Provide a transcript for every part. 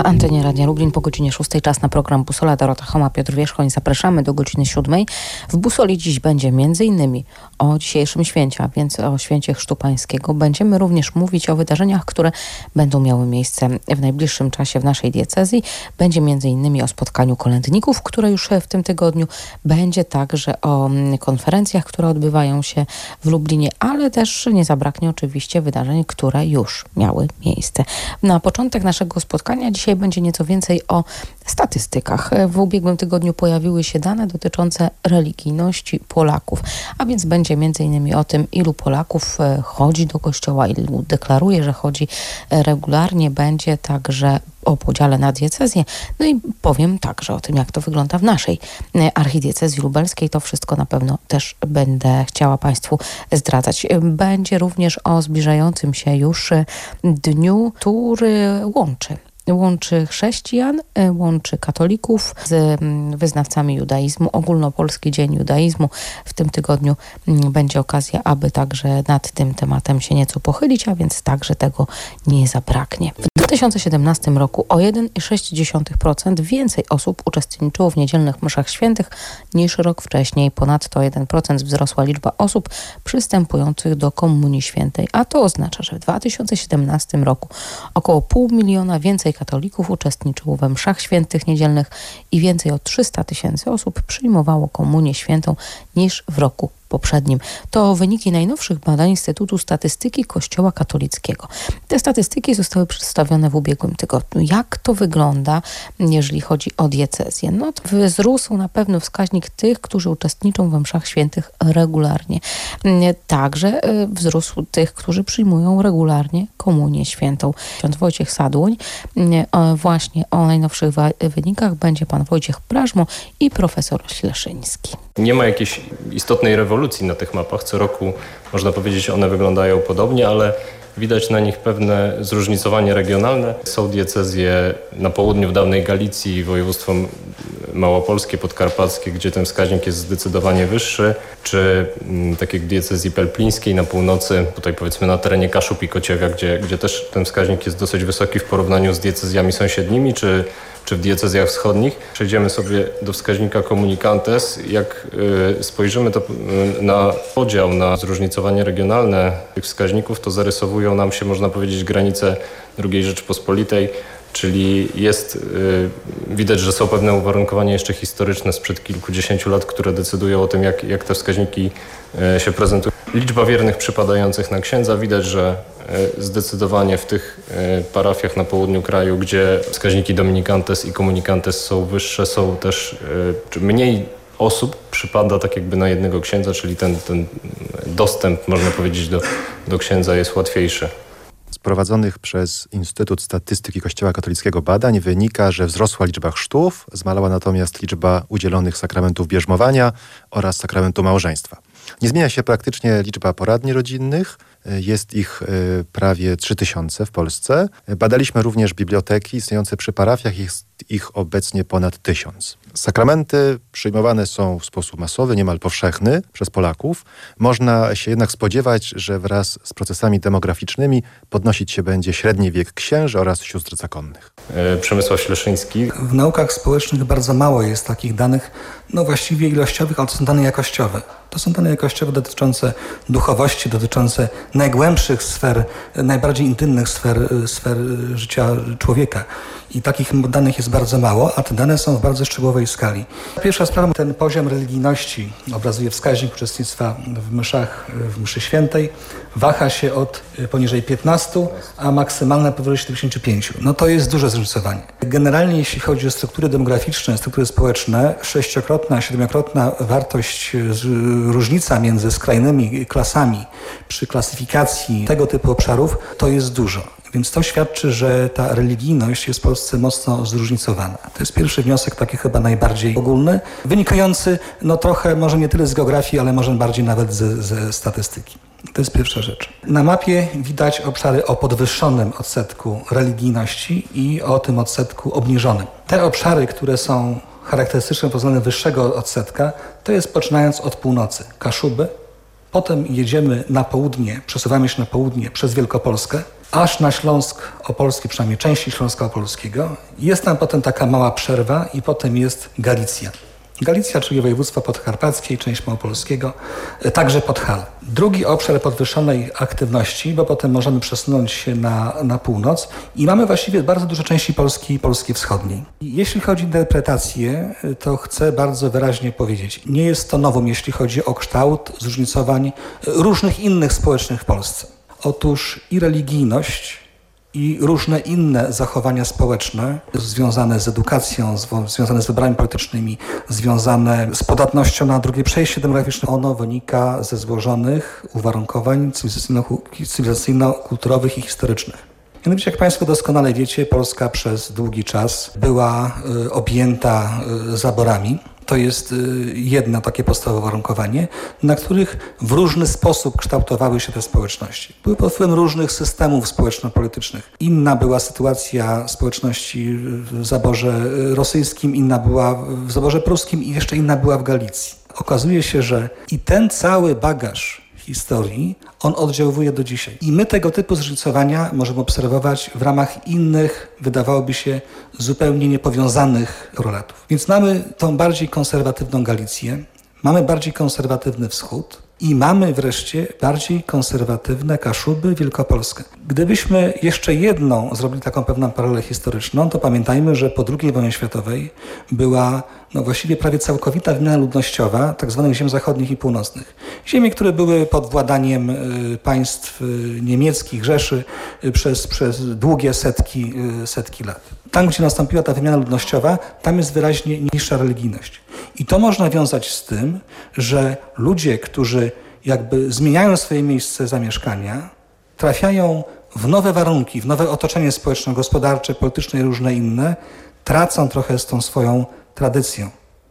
Na antenie Radia Lublin po godzinie 6 czas na program Busola. Dorota Choma, Piotr Wierzchoń. Zapraszamy do godziny 7. W Busoli dziś będzie m.in. o dzisiejszym święcie, a więc o święcie Chrztu Pańskiego. Będziemy również mówić o wydarzeniach, które będą miały miejsce w najbliższym czasie w naszej diecezji. Będzie m.in. o spotkaniu kolędników, które już w tym tygodniu. Będzie także o konferencjach, które odbywają się w Lublinie, ale też nie zabraknie oczywiście wydarzeń, które już miały miejsce. Na początek naszego spotkania dzisiaj będzie nieco więcej o statystykach. W ubiegłym tygodniu pojawiły się dane dotyczące religijności Polaków, a więc będzie m.in. o tym, ilu Polaków chodzi do kościoła, ilu deklaruje, że chodzi regularnie. Będzie także o podziale na diecezję. No i powiem także o tym, jak to wygląda w naszej archidiecezji lubelskiej. To wszystko na pewno też będę chciała Państwu zdradzać. Będzie również o zbliżającym się już dniu, który łączy chrześcijan, łączy katolików z wyznawcami judaizmu. Ogólnopolski Dzień Judaizmu. W tym tygodniu będzie okazja, aby także nad tym tematem się nieco pochylić, a więc także tego nie zabraknie. W 2017 roku o 1,6% więcej osób uczestniczyło w niedzielnych mszach świętych niż rok wcześniej. Ponadto 1% wzrosła liczba osób przystępujących do Komunii Świętej, a to oznacza, że w 2017 roku około 500 000 więcej katolików uczestniczyło we mszach świętych niedzielnych i więcej o 300 000 osób przyjmowało Komunię Świętą niż w roku poprzednim. To wyniki najnowszych badań Instytutu Statystyki Kościoła Katolickiego. Te statystyki zostały przedstawione w ubiegłym tygodniu. Jak to wygląda, jeżeli chodzi o diecezję? No to wzrósł na pewno wskaźnik tych, którzy uczestniczą we mszach świętych regularnie. Także wzrósł tych, którzy przyjmują regularnie Komunię Świętą. Ksiądz Wojciech Sadłoń. Właśnie o najnowszych wynikach będzie pan Wojciech Prażmo i profesor Śleszyński. Nie ma jakiejś istotnej rewolucji na tych mapach. Co roku, można powiedzieć, one wyglądają podobnie, ale widać na nich pewne zróżnicowanie regionalne. Są diecezje na południu w dawnej Galicji, województwo małopolskie, podkarpackie, gdzie ten wskaźnik jest zdecydowanie wyższy, czy tak jak w diecezji pelplińskiej na północy, tutaj powiedzmy na terenie Kaszub i Kociewia, gdzie też ten wskaźnik jest dosyć wysoki w porównaniu z diecezjami sąsiednimi, czy w diecezjach wschodnich. Przejdziemy sobie do wskaźnika Communicantes. Jak spojrzymy to na podział, na zróżnicowanie regionalne tych wskaźników, to zarysowują nam się, można powiedzieć, granice II Rzeczypospolitej, czyli widać, że są pewne uwarunkowania jeszcze historyczne sprzed kilkudziesięciu lat, które decydują o tym, jak te wskaźniki się prezentują. Liczba wiernych przypadających na księdza. Widać, że zdecydowanie w tych parafiach na południu kraju, gdzie wskaźniki Dominicantes i Communicantes są wyższe, są też mniej osób przypada tak jakby na jednego księdza, czyli ten dostęp, można powiedzieć, do księdza jest łatwiejszy. Z prowadzonych przez Instytut Statystyki Kościoła Katolickiego badań wynika, że wzrosła liczba chrztów, zmalała natomiast liczba udzielonych sakramentów bierzmowania oraz sakramentu małżeństwa. Nie zmienia się praktycznie liczba poradni rodzinnych. Jest ich prawie 3000 w Polsce. Badaliśmy również biblioteki istniejące przy parafiach. Jest ich obecnie ponad 1000. Sakramenty przyjmowane są w sposób masowy, niemal powszechny przez Polaków. Można się jednak spodziewać, że wraz z procesami demograficznymi podnosić się będzie średni wiek księży oraz sióstr zakonnych. Przemysław Śleszyński. W naukach społecznych bardzo mało jest takich danych, właściwie ilościowych, ale to są dane jakościowe. To są dane jakościowe dotyczące duchowości, dotyczące najgłębszych sfer, najbardziej intymnych sfer życia człowieka. I takich danych jest bardzo mało, a te dane są w bardzo szczegółowej skali. Pierwsza sprawa, ten poziom religijności obrazuje wskaźnik uczestnictwa w mszach, w mszy świętej. Waha się od poniżej 15, a maksymalne powyżej 75. To jest duże zróżnicowanie. Generalnie jeśli chodzi o struktury demograficzne, struktury społeczne, 6-krotna, 7-krotna wartość, różnica między skrajnymi klasami przy klasyfikacji tego typu obszarów to jest dużo. Więc to świadczy, że ta religijność jest w Polsce mocno zróżnicowana. To jest pierwszy wniosek, taki chyba najbardziej ogólny, wynikający trochę może nie tyle z geografii, ale może bardziej nawet ze statystyki. To jest pierwsza rzecz. Na mapie widać obszary o podwyższonym odsetku religijności i o tym odsetku obniżonym. Te obszary, które są charakterystyczne pod względem wyższego odsetka, to jest poczynając od północy. Kaszuby, Potem jedziemy na południe, przesuwamy się na południe przez Wielkopolskę, aż na Śląsk Opolski, przynajmniej części Śląska Opolskiego. Jest tam potem taka mała przerwa i potem jest Galicja. Galicja, czyli województwo podkarpackie i część małopolskiego, także Podhale. Drugi obszar podwyższonej aktywności, bo potem możemy przesunąć się na północ i mamy właściwie bardzo dużo części Polski wschodniej. Jeśli chodzi o interpretację, to chcę bardzo wyraźnie powiedzieć, nie jest to nowum, jeśli chodzi o kształt zróżnicowań różnych innych społecznych w Polsce. Otóż i religijność, i różne inne zachowania społeczne związane z edukacją, związane z wyborami politycznymi, związane z podatnością na drugie przejście demograficzne, ono wynika ze złożonych uwarunkowań cywilizacyjno-kulturowych i historycznych. Mianowicie, jak Państwo doskonale wiecie, Polska przez długi czas była objęta zaborami. To jest jedno takie podstawowe warunkowanie, na których w różny sposób kształtowały się te społeczności. Były pod wpływem różnych systemów społeczno-politycznych. Inna była sytuacja społeczności w zaborze rosyjskim, inna była w zaborze pruskim i jeszcze inna była w Galicji. Okazuje się, że i ten cały bagaż historii, on oddziałuje do dzisiaj. I my tego typu zróżnicowania możemy obserwować w ramach innych, wydawałoby się, zupełnie niepowiązanych korrelatów. Więc mamy tą bardziej konserwatywną Galicję, mamy bardziej konserwatywny wschód i mamy wreszcie bardziej konserwatywne Kaszuby, Wielkopolskę. Gdybyśmy jeszcze jedną zrobili taką pewną paralelę historyczną, to pamiętajmy, że po II wojnie światowej była właściwie prawie całkowita wymiana ludnościowa tzw. ziem zachodnich i północnych. Ziemie, które były pod władaniem państw niemieckich, Rzeszy przez długie setki lat. Tam, gdzie nastąpiła ta wymiana ludnościowa, tam jest wyraźnie niższa religijność. I to można wiązać z tym, że ludzie, którzy jakby zmieniają swoje miejsce zamieszkania, trafiają w nowe warunki, w nowe otoczenie społeczno-gospodarcze, polityczne i różne inne, tracą trochę z tą swoją tradycją.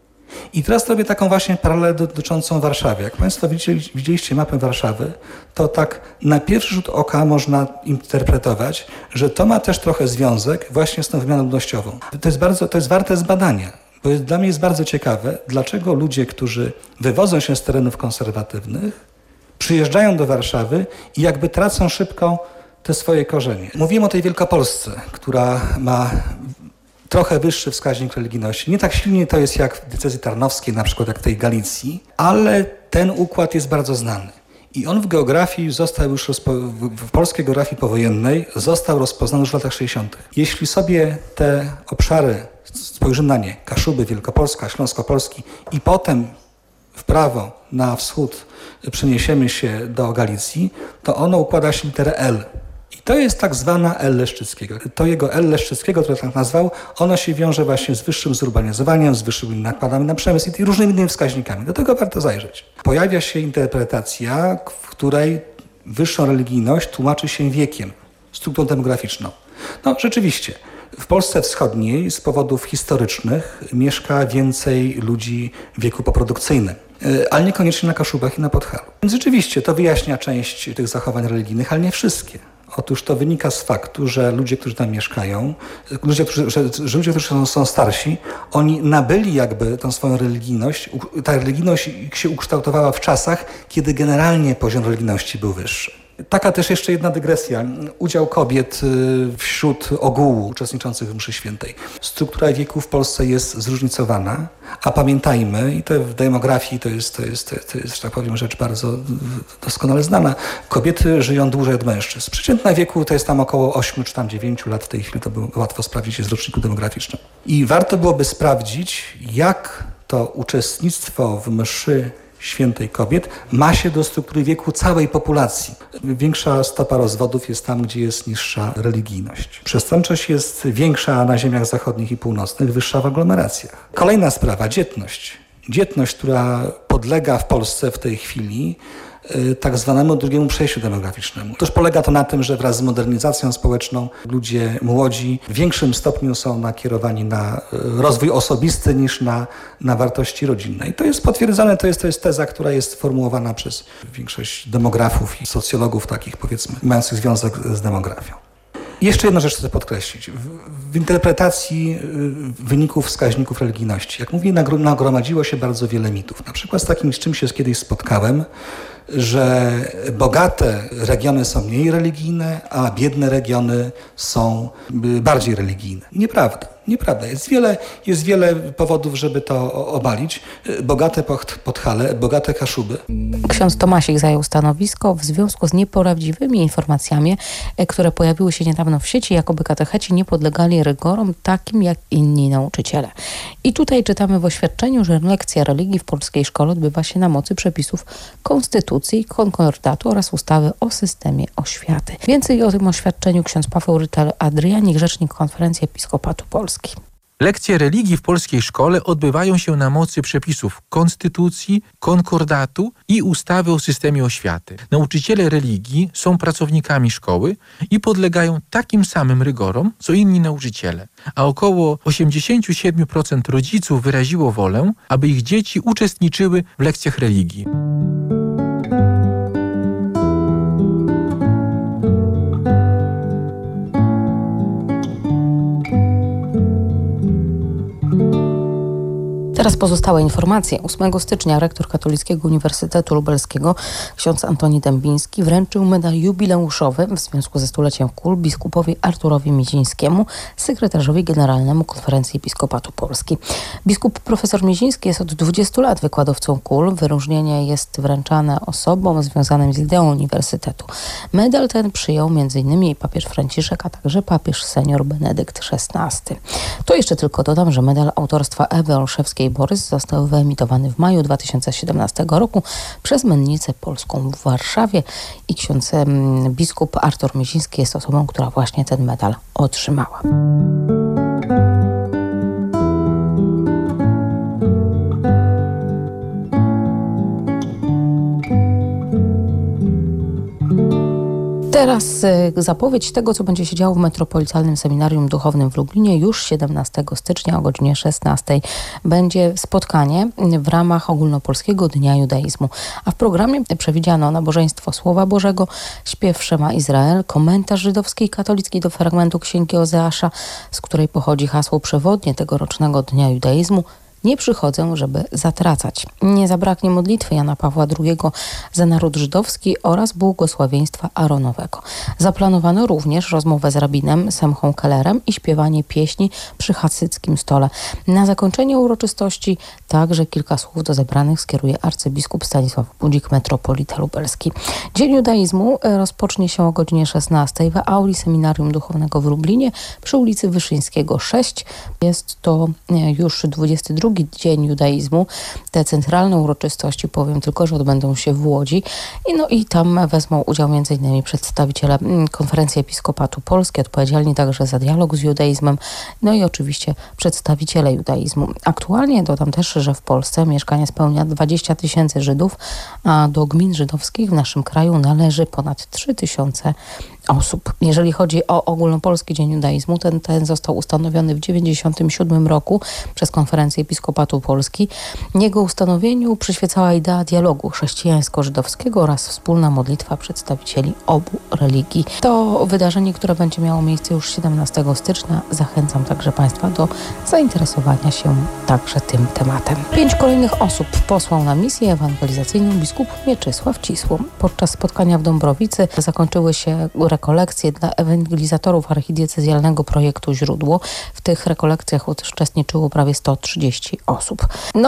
I teraz robię taką właśnie paralelę dotyczącą Warszawy. Jak Państwo widzieliście mapę Warszawy, to tak na pierwszy rzut oka można interpretować, że to ma też trochę związek właśnie z tą wymianą ludnościową. To jest warte zbadania, bo dla mnie jest bardzo ciekawe, dlaczego ludzie, którzy wywodzą się z terenów konserwatywnych, przyjeżdżają do Warszawy i jakby tracą szybko te swoje korzenie. Mówiłem o tej Wielkopolsce, która ma trochę wyższy wskaźnik religijności. Nie tak silnie to jest jak w diecezji tarnowskiej, na przykład jak w tej Galicji, ale ten układ jest bardzo znany. I on w geografii został już, w polskiej geografii powojennej został rozpoznany już w latach 60. Jeśli sobie te obszary, spojrzymy na nie, Kaszuby, Wielkopolska, Śląsk-Opolski i potem w prawo, na wschód przeniesiemy się do Galicji, to ono układa się literę L. I to jest tak zwana L Leszczyckiego. To jego L Leszczyckiego, które tak nazwał, ono się wiąże właśnie z wyższym zurbanizowaniem, z wyższymi nakładami na przemysł i różnymi innymi wskaźnikami. Do tego warto zajrzeć. Pojawia się interpretacja, w której wyższą religijność tłumaczy się wiekiem, strukturą demograficzną. Rzeczywiście, w Polsce Wschodniej z powodów historycznych mieszka więcej ludzi w wieku poprodukcyjnym, ale niekoniecznie na Kaszubach i na Podhalu. Więc rzeczywiście to wyjaśnia część tych zachowań religijnych, ale nie wszystkie. Otóż to wynika z faktu, że ludzie, którzy tam mieszkają, ludzie, którzy są starsi, oni nabyli jakby tą swoją religijność. Ta religijność się ukształtowała w czasach, kiedy generalnie poziom religijności był wyższy. Taka też jeszcze jedna dygresja. Udział kobiet wśród ogółu uczestniczących w mszy świętej. Struktura wieku w Polsce jest zróżnicowana, a pamiętajmy, i to w demografii to jest, że tak powiem, rzecz bardzo doskonale znana, kobiety żyją dłużej od mężczyzn. Przeciętna wieku to jest tam około 8 czy tam 9 lat w tej chwili, to było łatwo sprawdzić jest w roczniku demograficznym. I warto byłoby sprawdzić, jak to uczestnictwo w mszy świętej kobiet ma się do struktury wieku całej populacji. Większa stopa rozwodów jest tam, gdzie jest niższa religijność. Przestępczość jest większa na ziemiach zachodnich i północnych, wyższa w aglomeracjach. Kolejna sprawa, dzietność. Dzietność, która podlega w Polsce w tej chwili tak zwanemu drugiemu przejściu demograficznemu. Otóż polega to na tym, że wraz z modernizacją społeczną ludzie młodzi w większym stopniu są nakierowani na rozwój osobisty niż na wartości rodzinne. I to jest potwierdzane, to jest teza, która jest formułowana przez większość demografów i socjologów takich, powiedzmy, mających związek z demografią. I jeszcze jedną rzecz chcę podkreślić. W interpretacji wyników wskaźników religijności, jak mówię, nagromadziło się bardzo wiele mitów. Na przykład z takim, z czym się kiedyś spotkałem, że bogate regiony są mniej religijne, a biedne regiony są bardziej religijne. Nieprawda. Jest wiele powodów, żeby to obalić. Bogate Podhale, bogate Kaszuby. Ksiądz Tomasik zajął stanowisko w związku z nieprawdziwymi informacjami, które pojawiły się niedawno w sieci, jakoby katecheci nie podlegali rygorom takim jak inni nauczyciele. I tutaj czytamy w oświadczeniu, że lekcja religii w polskiej szkole odbywa się na mocy przepisów Konstytucji, Konkordatu oraz ustawy o systemie oświaty. Więcej o tym oświadczeniu ksiądz Paweł Rytel-Adrianik, rzecznik Konferencji Episkopatu Polski. Lekcje religii w polskiej szkole odbywają się na mocy przepisów Konstytucji, Konkordatu i ustawy o systemie oświaty. Nauczyciele religii są pracownikami szkoły i podlegają takim samym rygorom, co inni nauczyciele. A około 87% rodziców wyraziło wolę, aby ich dzieci uczestniczyły w lekcjach religii. Teraz pozostałe informacje. 8 stycznia rektor Katolickiego Uniwersytetu Lubelskiego, ksiądz Antoni Dębiński, wręczył medal jubileuszowy w związku ze stuleciem KUL biskupowi Arturowi Miezińskiemu, sekretarzowi generalnemu Konferencji Episkopatu Polski. Biskup profesor Mieziński jest od 20 lat wykładowcą KUL. Wyróżnienie jest wręczane osobom związanym z ideą uniwersytetu. Medal ten przyjął m.in. papież Franciszek, a także papież senior Benedykt XVI. To jeszcze tylko dodam, że medal autorstwa Ewy Olszewskiej-Borys został wyemitowany w maju 2017 roku przez Mennicę Polską w Warszawie i ksiądz biskup Artur Mieziński jest osobą, która właśnie ten medal otrzymała. Teraz zapowiedź tego, co będzie się działo w Metropolitalnym Seminarium Duchownym w Lublinie. Już 17 stycznia o godzinie 16 będzie spotkanie w ramach Ogólnopolskiego Dnia Judaizmu. A w programie przewidziano nabożeństwo Słowa Bożego, śpiew Szema Izrael, komentarz żydowski i katolicki do fragmentu Księgi Ozeasza, z której pochodzi hasło przewodnie tegorocznego Dnia Judaizmu. Nie przychodzę, żeby zatracać. Nie zabraknie modlitwy Jana Pawła II za naród żydowski oraz błogosławieństwa Aaronowego. Zaplanowano również rozmowę z rabinem Semchą Kellerem i śpiewanie pieśni przy hasyckim stole. Na zakończenie uroczystości także kilka słów do zebranych skieruje arcybiskup Stanisław Budzik, metropolita lubelski. Dzień Judaizmu rozpocznie się o godzinie 16 w auli Seminarium Duchownego w Lublinie przy ulicy Wyszyńskiego 6. Jest to już 22 Dzień Judaizmu. Te centralne uroczystości, powiem tylko, że odbędą się w Łodzi i tam wezmą udział m.in. przedstawiciele Konferencji Episkopatu Polski, odpowiedzialni także za dialog z judaizmem, i oczywiście przedstawiciele judaizmu. Aktualnie dodam też, że w Polsce mieszkanie spełnia 20 000 Żydów, a do gmin żydowskich w naszym kraju należy ponad 3000 osób. Jeżeli chodzi o Ogólnopolski Dzień Judaizmu, ten został ustanowiony w 1997 roku przez Konferencję Episkopatu Polski. Jego ustanowieniu przyświecała idea dialogu chrześcijańsko-żydowskiego oraz wspólna modlitwa przedstawicieli obu religii. To wydarzenie, które będzie miało miejsce już 17 stycznia. Zachęcam także Państwa do zainteresowania się także tym tematem. 5 kolejnych osób posłał na misję ewangelizacyjną biskup Mieczysław Cisło. Podczas spotkania w Dąbrowicy zakończyły się rekolekcje dla ewangelizatorów archidiecezjalnego projektu Źródło. W tych rekolekcjach uczestniczyło prawie 130 osób.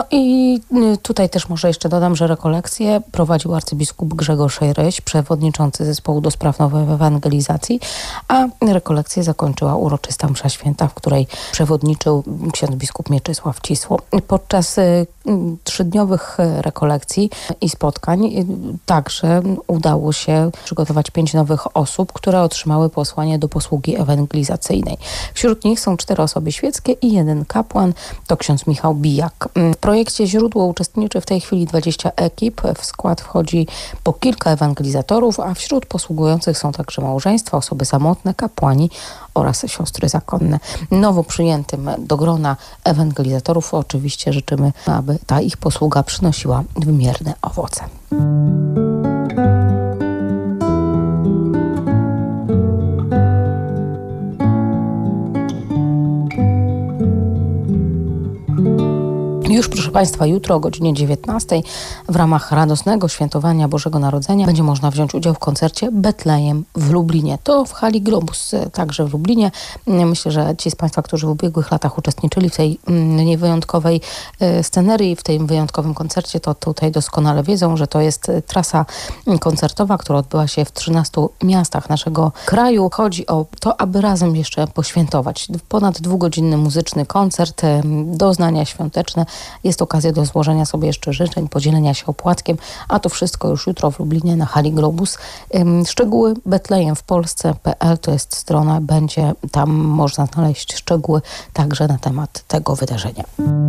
I tutaj też może jeszcze dodam, że rekolekcje prowadził arcybiskup Grzegorz Ryś, przewodniczący zespołu do spraw nowej ewangelizacji, a rekolekcję zakończyła uroczysta msza święta, w której przewodniczył ksiądz biskup Mieczysław Cisło. Podczas 3-dniowych rekolekcji i spotkań także udało się przygotować 5 nowych osób, które otrzymały posłanie do posługi ewangelizacyjnej. Wśród nich są 4 osoby świeckie i 1 kapłan, to ksiądz Michał Bijak. W projekcie Źródło uczestniczy w tej chwili 20 ekip. W skład wchodzi po kilka ewangelizatorów, a wśród posługujących są także małżeństwa, osoby samotne, kapłani oraz siostry zakonne. Nowo przyjętym do grona ewangelizatorów oczywiście życzymy, aby ta ich posługa przynosiła wymierne owoce. Już, proszę Proszę Państwa, jutro o godzinie 19 w ramach radosnego świętowania Bożego Narodzenia będzie można wziąć udział w koncercie Betlejem w Lublinie. To w hali Globus, także w Lublinie. Myślę, że ci z Państwa, którzy w ubiegłych latach uczestniczyli w tej niewyjątkowej scenerii, w tym wyjątkowym koncercie, to tutaj doskonale wiedzą, że to jest trasa koncertowa, która odbyła się w 13 miastach naszego kraju. Chodzi o to, aby razem jeszcze poświętować. Ponad 2-godzinny muzyczny koncert, doznania świąteczne. Jest okazja do złożenia sobie jeszcze życzeń, podzielenia się opłatkiem, a to wszystko już jutro w Lublinie na hali Globus. Szczegóły betlejemwpolsce.pl to jest strona, będzie tam można znaleźć szczegóły także na temat tego wydarzenia.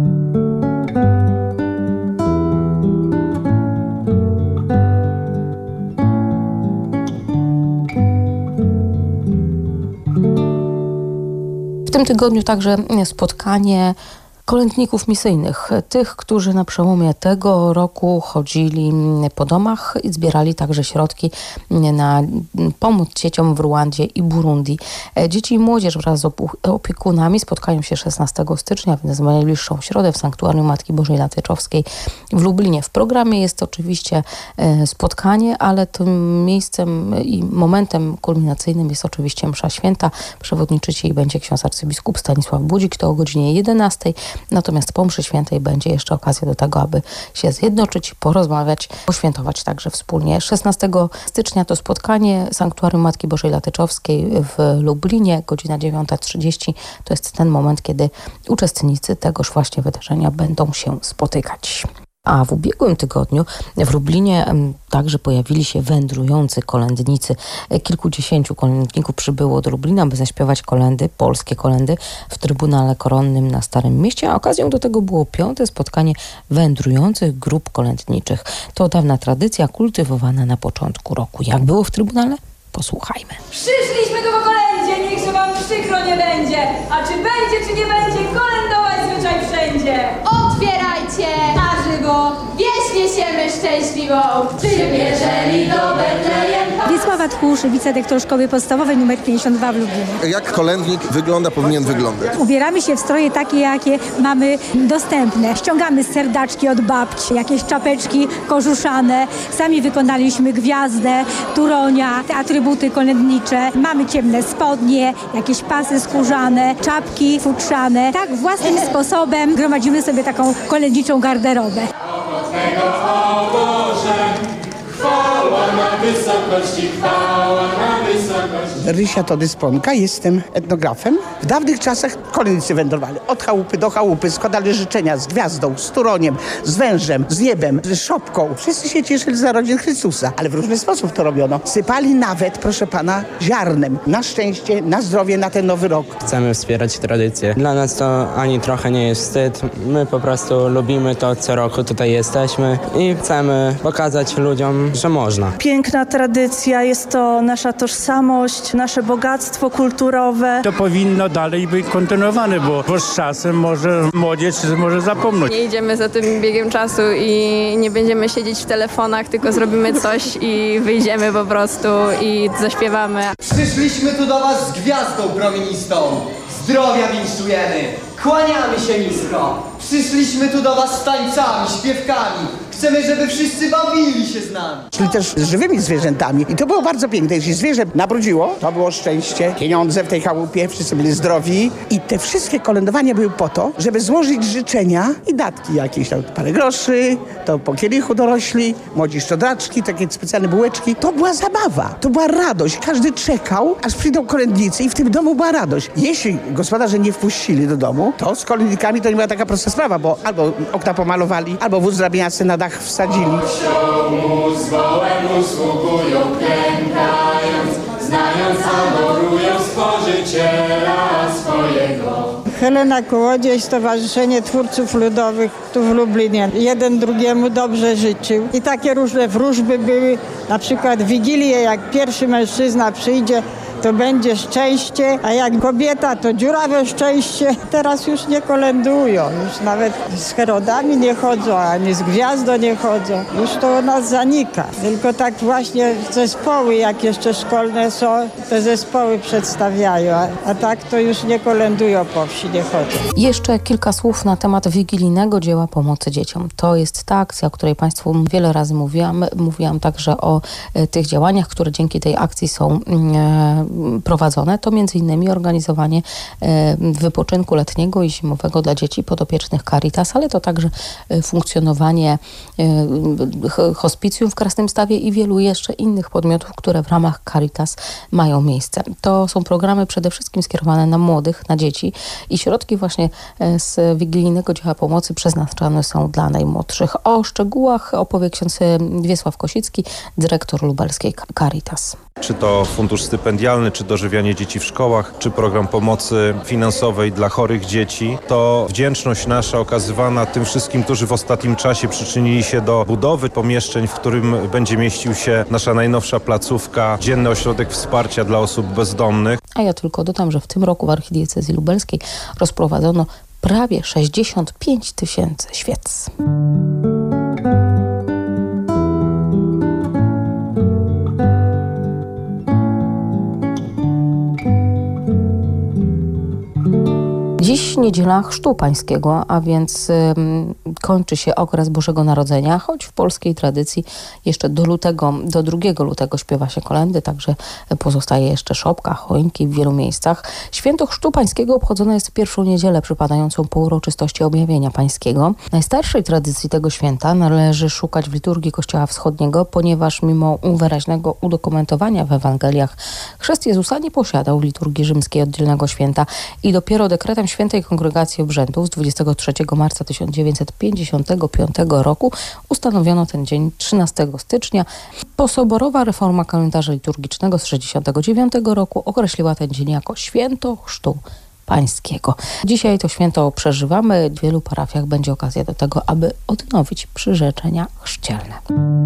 W tym tygodniu także spotkanie kolędników misyjnych, tych, którzy na przełomie tego roku chodzili po domach i zbierali także środki na pomoc dzieciom w Ruandzie i Burundi. Dzieci i młodzież wraz z opiekunami spotkają się 16 stycznia, więc w najbliższą środę w Sanktuarium Matki Bożej Latyczowskiej w Lublinie. W programie jest oczywiście spotkanie, ale tym miejscem i momentem kulminacyjnym jest oczywiście msza święta. Przewodniczyć jej będzie ksiądz arcybiskup Stanisław Budzik, to o godzinie 11. Natomiast po mszy świętej będzie jeszcze okazja do tego, aby się zjednoczyć, porozmawiać, poświętować także wspólnie. 16 stycznia to spotkanie Sanktuarium Matki Bożej Latyczowskiej w Lublinie, godzina 9:30. To jest ten moment, kiedy uczestnicy tegoż właśnie wydarzenia będą się spotykać. A w ubiegłym tygodniu w Lublinie także pojawili się wędrujący kolędnicy. Kilkudziesięciu kolędników przybyło do Lublina, by zaśpiewać kolendy, polskie kolendy w Trybunale Koronnym na Starym Mieście, a okazją do tego było 5. spotkanie wędrujących grup kolędniczych. To dawna tradycja kultywowana na początku roku. Jak było w Trybunale? Posłuchajmy. Przyszliśmy tu po kolędzie, niechże wam przykro nie będzie. A czy będzie, czy nie będzie, kolędować zwyczaj wszędzie. Otwierajcie na żywo, wieś niesiemy szczęśliwą. Przybierzeli do Betlejem. Wiesława Tchórz, wicedyrektor Szkoły Podstawowej nr 52 w Lublinie. Jak kolędnik powinien wyglądać? Ubieramy się w stroje takie, jakie mamy dostępne. Ściągamy serdaczki od babci, jakieś czapeczki korzuszane. Sami wykonaliśmy gwiazdę, turonia, te atrybuty kolędnicze. Mamy ciemne spodnie, jakieś pasy skórzane, czapki futrzane. Tak własnym sposobem gromadzimy sobie taką kolędniczą garderobę. Chwała na wysokości, chwała na wysokości. Rysia Todysponka, jestem etnografem. W dawnych czasach kolędnicy wędrowali od chałupy do chałupy, składali życzenia z gwiazdą, z turoniem, z wężem, z niebem, z szopką. Wszyscy się cieszyli z narodzin Chrystusa, ale w różny sposób to robiono. Sypali nawet, proszę pana, ziarnem. Na szczęście, na zdrowie, na ten nowy rok. Chcemy wspierać tradycję. Dla nas to ani trochę nie jest wstyd. My po prostu lubimy to, co roku tutaj jesteśmy i chcemy pokazać ludziom, że można. Piękna tradycja, jest to nasza tożsamość, nasze bogactwo kulturowe. To powinno dalej być kontynuowane, bo z czasem młodzież może zapomnieć. Nie idziemy za tym biegiem czasu i nie będziemy siedzieć w telefonach, tylko zrobimy coś i wyjdziemy po prostu i zaśpiewamy. Przyszliśmy tu do was z gwiazdą promienistą. Zdrowia winszujemy, kłaniamy się nisko. Przyszliśmy tu do was z tańcami, śpiewkami. Chcemy, żeby wszyscy bawili się z nami. Czyli też z żywymi zwierzętami. I to było bardzo piękne. Jeśli zwierzę nabrudziło, to było szczęście. Pieniądze w tej chałupie, wszyscy byli zdrowi. I te wszystkie kolędowania były po to, żeby złożyć życzenia i datki jakieś. Tam parę groszy, to po kielichu dorośli, młodzi szczodraczki, takie specjalne bułeczki. To była zabawa, to była radość. Każdy czekał, aż przyjdą kolędnicy i w tym domu była radość. Jeśli gospodarze nie wpuścili do domu, to z kolędnikami to nie była taka prosta sprawa, bo albo okna pomalowali, albo wóz drabianiasty na dach wsadzili. Osiołmu z wołem usługują, klękając, znając, adorują Stworzyciela swojego. Helena Kołodziej, Stowarzyszenie Twórców Ludowych tu w Lublinie. Jeden drugiemu dobrze życzył. I takie różne wróżby były, na przykład Wigilię, jak pierwszy mężczyzna przyjdzie, to będzie szczęście, a jak kobieta to dziurawe szczęście. Teraz już nie kolendują, już nawet z Herodami nie chodzą, ani z gwiazdą nie chodzą. Już to u nas zanika. Tylko tak właśnie zespoły, jak jeszcze szkolne są, te zespoły przedstawiają, a tak to już nie kolendują po wsi, nie chodzą. Jeszcze kilka słów na temat wigilijnego dzieła pomocy dzieciom. To jest ta akcja, o której Państwu wiele razy mówiłam. Mówiłam także o tych działaniach, które dzięki tej akcji są prowadzone. To m.in. organizowanie wypoczynku letniego i zimowego dla dzieci podopiecznych Caritas, ale to także funkcjonowanie hospicjum w Krasnymstawie i wielu jeszcze innych podmiotów, które w ramach Caritas mają miejsce. To są programy przede wszystkim skierowane na młodych, na dzieci i środki właśnie z wigilijnego dzieła pomocy przeznaczane są dla najmłodszych. O szczegółach opowie ksiądz Wiesław Kosicki, dyrektor lubelskiej Caritas. Czy to fundusz stypendialny, czy dożywianie dzieci w szkołach, czy program pomocy finansowej dla chorych dzieci, to wdzięczność nasza okazywana tym wszystkim, którzy w ostatnim czasie przyczynili się do budowy pomieszczeń, w którym będzie mieścił się nasza najnowsza placówka, dzienny ośrodek wsparcia dla osób bezdomnych. A ja tylko dodam, że w tym roku w archidiecezji lubelskiej rozprowadzono prawie 65 000 świec. Dziś niedziela Chrztu Pańskiego, a więc kończy się okres Bożego Narodzenia, choć w polskiej tradycji jeszcze do 2 lutego śpiewa się kolędy, także pozostaje jeszcze szopka, choinki w wielu miejscach. Święto Chrztu Pańskiego obchodzone jest w pierwszą niedzielę przypadającą po uroczystości Objawienia Pańskiego. Najstarszej tradycji tego święta należy szukać w liturgii Kościoła Wschodniego, ponieważ mimo wyraźnego udokumentowania w Ewangeliach chrzest Jezusa nie posiadał w liturgii rzymskiej oddzielnego święta i dopiero dekretem Świętej Kongregacji Obrzędów z 23 marca 1955 roku ustanowiono ten dzień 13 stycznia. Posoborowa reforma kalendarza liturgicznego z 1969 roku określiła ten dzień jako Święto Chrztu Pańskiego. Dzisiaj to święto przeżywamy. W wielu parafiach będzie okazja do tego, aby odnowić przyrzeczenia chrzcielne.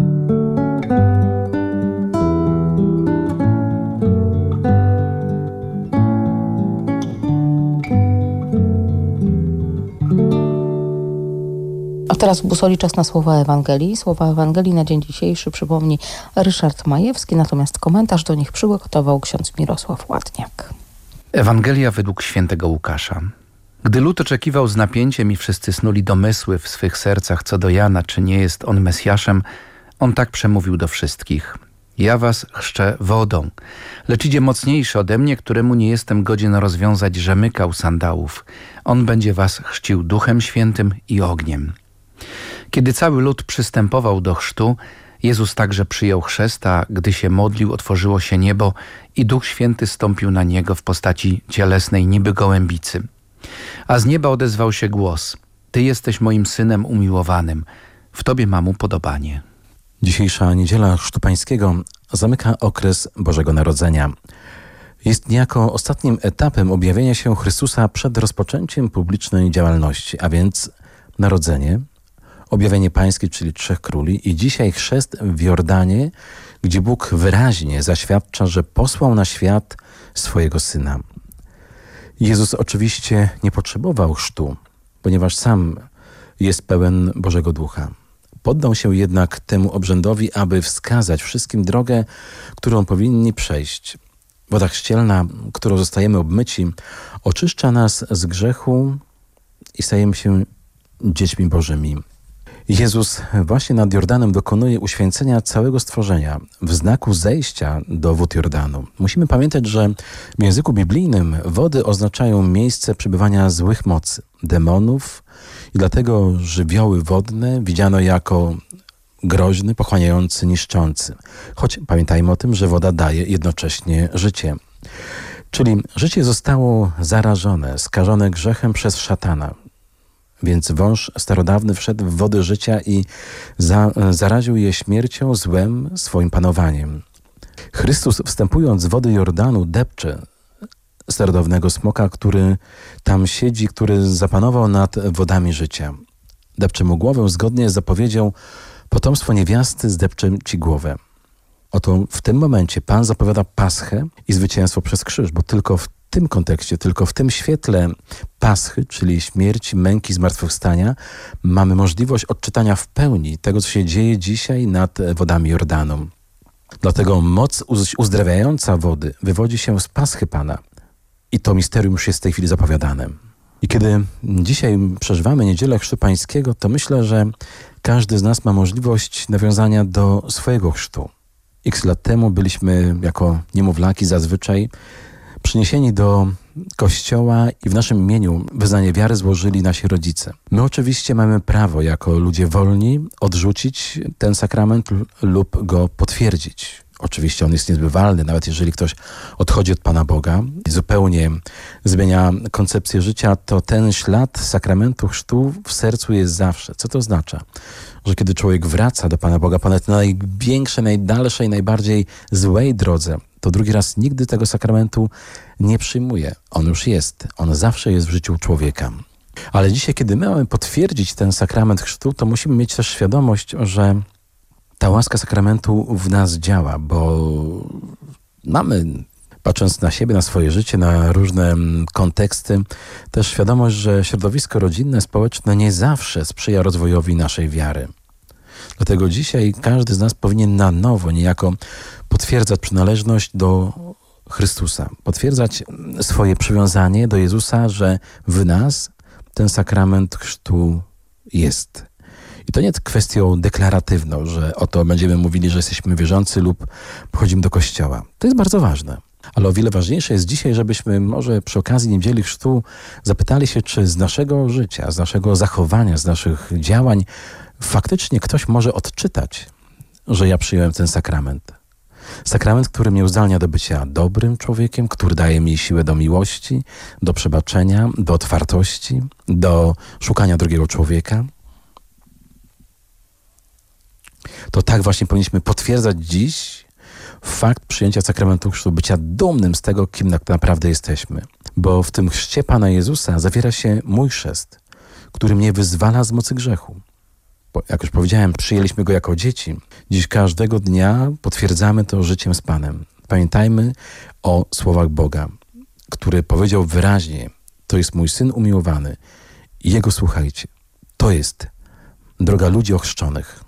A teraz w Busoli czas na słowa Ewangelii. Słowa Ewangelii na dzień dzisiejszy przypomni Ryszard Majewski, natomiast komentarz do nich przygotował ksiądz Mirosław Ładniak. Ewangelia według świętego Łukasza. Gdy lud oczekiwał z napięciem i wszyscy snuli domysły w swych sercach co do Jana, czy nie jest on Mesjaszem, on tak przemówił do wszystkich. Ja was chrzczę wodą, lecz idzie mocniejszy ode mnie, któremu nie jestem godzien rozwiązać rzemykał sandałów. On będzie was chrzcił Duchem Świętym i ogniem. Kiedy cały lud przystępował do chrztu, Jezus także przyjął chrzest, a gdy się modlił, otworzyło się niebo i Duch Święty stąpił na Niego w postaci cielesnej niby gołębicy. A z nieba odezwał się głos: Ty jesteś moim Synem umiłowanym, w Tobie mam upodobanie. Dzisiejsza niedziela Chrztu Pańskiego zamyka okres Bożego Narodzenia. Jest niejako ostatnim etapem objawienia się Chrystusa przed rozpoczęciem publicznej działalności, a więc narodzenie, objawienie Pańskie, czyli Trzech Króli i dzisiaj chrzest w Jordanie, gdzie Bóg wyraźnie zaświadcza, że posłał na świat swojego Syna. Jezus oczywiście nie potrzebował chrztu, ponieważ sam jest pełen Bożego Ducha. Poddał się jednak temu obrzędowi, aby wskazać wszystkim drogę, którą powinni przejść. Woda chrzcielna, którą zostajemy obmyci, oczyszcza nas z grzechu i stajemy się dziećmi Bożymi. Jezus właśnie nad Jordanem dokonuje uświęcenia całego stworzenia w znaku zejścia do wód Jordanu. Musimy pamiętać, że w języku biblijnym wody oznaczają miejsce przebywania złych mocy, demonów i dlatego żywioły wodne widziano jako groźny, pochłaniający, niszczący. Choć pamiętajmy o tym, że woda daje jednocześnie życie. Czyli życie zostało zarażone, skażone grzechem przez szatana. Więc wąż starodawny wszedł w wody życia i zaraził je śmiercią, złem, swoim panowaniem. Chrystus, wstępując z wody Jordanu, depcze starodawnego smoka, który tam siedzi, który zapanował nad wodami życia. Depcze mu głowę zgodnie z zapowiedzią: potomstwo niewiasty zdepcze ci głowę. Oto w tym momencie Pan zapowiada Paschę i zwycięstwo przez krzyż, bo tylko w tym kontekście, tylko w tym świetle Paschy, czyli śmierci, męki, zmartwychwstania, mamy możliwość odczytania w pełni tego, co się dzieje dzisiaj nad wodami Jordanu. Dlatego moc uzdrawiająca wody wywodzi się z Paschy Pana i to misterium już jest w tej chwili zapowiadane. I kiedy dzisiaj przeżywamy Niedzielę Chrztu Pańskiego, to myślę, że każdy z nas ma możliwość nawiązania do swojego chrztu. X lat temu byliśmy jako niemowlaki zazwyczaj przyniesieni do kościoła i w naszym imieniu wyznanie wiary złożyli nasi rodzice. My oczywiście mamy prawo jako ludzie wolni odrzucić ten sakrament lub go potwierdzić. Oczywiście on jest niezbywalny, nawet jeżeli ktoś odchodzi od Pana Boga i zupełnie zmienia koncepcję życia, to ten ślad sakramentu chrztu w sercu jest zawsze. Co to oznacza? Że kiedy człowiek wraca do Pana Boga po największej, najdalszej, najbardziej złej drodze, to drugi raz nigdy tego sakramentu nie przyjmuje. On już jest. On zawsze jest w życiu człowieka. Ale dzisiaj, kiedy my mamy potwierdzić ten sakrament chrztu, to musimy mieć też świadomość, że ta łaska sakramentu w nas działa, bo mamy, patrząc na siebie, na swoje życie, na różne konteksty, też świadomość, że środowisko rodzinne, społeczne nie zawsze sprzyja rozwojowi naszej wiary. Dlatego dzisiaj każdy z nas powinien na nowo niejako potwierdzać przynależność do Chrystusa, potwierdzać swoje przywiązanie do Jezusa, że w nas ten sakrament chrztu jest. I to nie jest kwestią deklaratywną, że oto będziemy mówili, że jesteśmy wierzący lub chodzimy do kościoła. To jest bardzo ważne. Ale o wiele ważniejsze jest dzisiaj, żebyśmy może przy okazji Niedzieli Chrztu zapytali się, czy z naszego życia, z naszego zachowania, z naszych działań faktycznie ktoś może odczytać, że ja przyjąłem ten sakrament. Sakrament, który mnie uzdalnia do bycia dobrym człowiekiem, który daje mi siłę do miłości, do przebaczenia, do otwartości, do szukania drugiego człowieka. To tak właśnie powinniśmy potwierdzać dziś fakt przyjęcia sakramentu chrztu, bycia dumnym z tego, kim tak naprawdę jesteśmy. Bo w tym chrzcie Pana Jezusa zawiera się mój chrzest, który mnie wyzwala z mocy grzechu. Bo jak już powiedziałem, przyjęliśmy go jako dzieci. Dziś każdego dnia potwierdzamy to życiem z Panem. Pamiętajmy o słowach Boga, który powiedział wyraźnie: to jest mój Syn umiłowany i Jego słuchajcie. To jest droga ludzi ochrzczonych.